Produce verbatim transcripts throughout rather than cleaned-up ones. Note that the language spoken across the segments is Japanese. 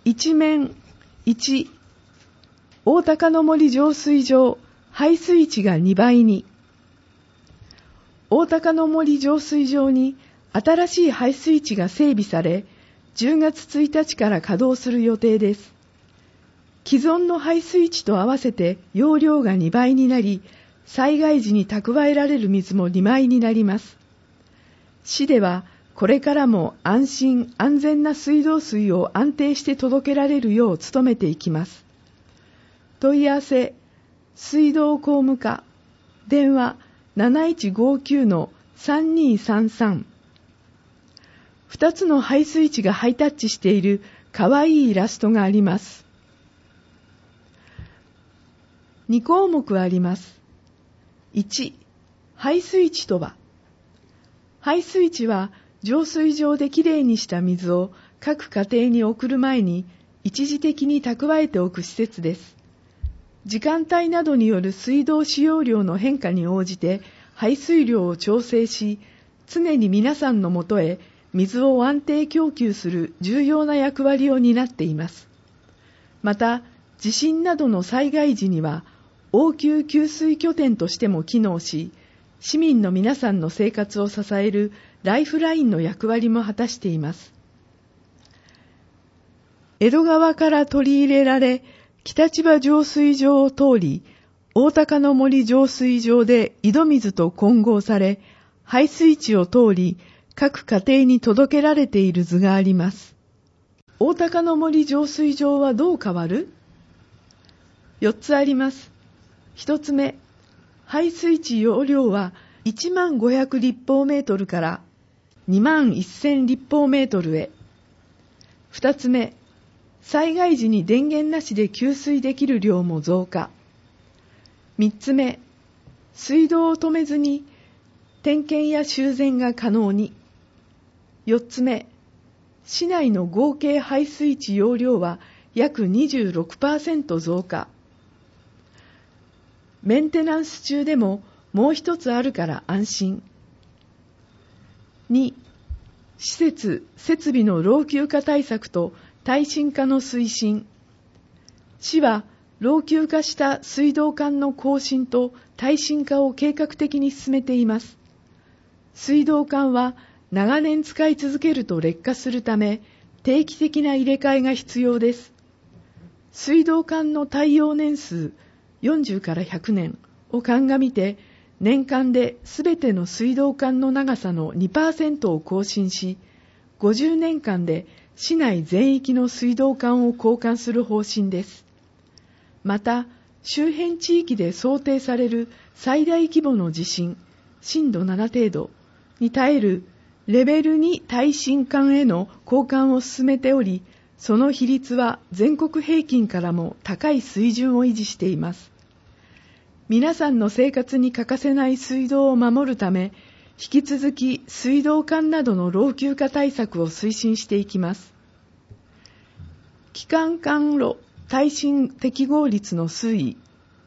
一面いち、大高の森浄水場排水池がにばいに。大高の森浄水場に新しい排水池が整備され、じゅうがつついたちから稼働する予定です。既存の排水池と合わせて容量がにばいになり、災害時に蓄えられる水もにばいになります。市ではこれからも安心安全な水道水を安定して届けられるよう努めていきます。問い合わせ、水道工務課、電話 なないちごきゅうのさんにさんさん。二つの排水池がハイタッチしているかわいいイラストがあります。に項目あります。いち、排水池とは。排水池は浄水場できれいにした水を各家庭に送る前に一時的に蓄えておく施設です。時間帯などによる水道使用量の変化に応じて排水量を調整し、常に皆さんのもとへ水を安定供給する重要な役割を担っています。また、地震などの災害時には応急給水拠点としても機能し、市民の皆さんの生活を支えるライフラインの役割も果たしています。江戸川から取り入れられ、北千葉浄水場を通り、大高の森浄水場で井戸水と混合され、排水池を通り、各家庭に届けられている図があります。大高の森浄水場はどう変わる？よっつあります。ひとつめ、排水池容量はいちまんごひゃくりっぽうメートルからにまんせんりっぽうメートルへ。ふたつめ、災害時に電源なしで給水できる量も増加。みっつめ、水道を止めずに点検や修繕が可能に。よっつめ、市内の合計排水池容量は約 にじゅうろくパーセント 増加。メンテナンス中でももう一つあるから安心。に、施設・設備の老朽化対策と耐震化の推進。市は老朽化した水道管の更新と耐震化を計画的に進めています。水道管は長年使い続けると劣化するため、定期的な入れ替えが必要です。水道管の耐用年数よんじゅうからひゃくねんを鑑みて、年間ですべての水道管の長さの にパーセント を更新し、ごじゅうねんかんで市内全域の水道管を交換する方針です。また、周辺地域で想定される最大規模の地震、震度なな程度に耐えるレベルに耐震管への交換を進めており、その比率は全国平均からも高い水準を維持しています。皆さんの生活に欠かせない水道を守るため、引き続き水道管などの老朽化対策を推進していきます。基幹管路耐震適合率の推移。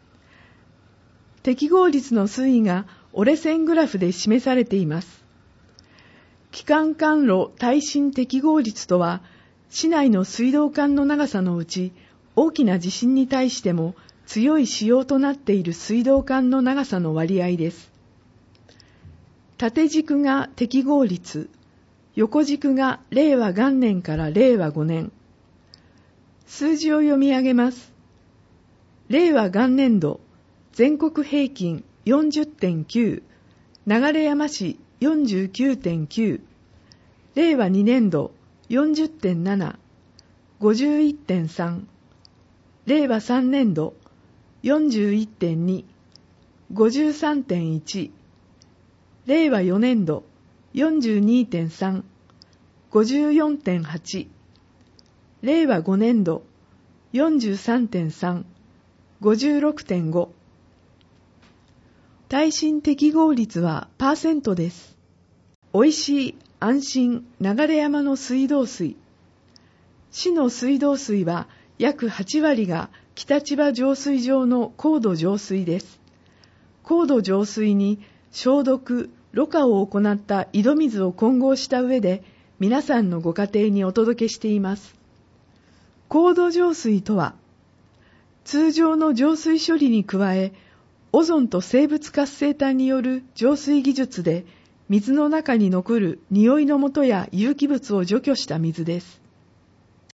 適合率の推移が折れ線グラフで示されています。基幹管路耐震適合率とは、市内の水道管の長さのうち、大きな地震に対しても強い仕様となっている水道管の長さの割合です。縦軸が適合率、横軸が令和元年から令和ごねん。数字を読み上げます。令和元年度、全国平均 よんじゅってんきゅう、流山市 よんじゅうきゅうてんきゅう、令和にねん度 よんじゅってんなな、ごじゅういってんさん、令和さんねん度 よんじゅういってんに、ごじゅうさんてんいち、令和よねん度 よんじゅうにてんさん、ごじゅうよんてんはち、令和ごねん度 よんじゅうさんてんさん、ごじゅうろくてんご。耐震適合率はパーセントです。おいしい安心流山の水道水。市の水道水は約はちわりが北千葉浄水場の高度浄水です。高度浄水に消毒、ろ過を行った井戸水を混合した上で皆さんのご家庭にお届けしています。 高度浄水とは、通常の浄水処理に加え、オゾンと生物活性炭による浄水技術で、水の中に残る匂いの元や有機物を除去した水です。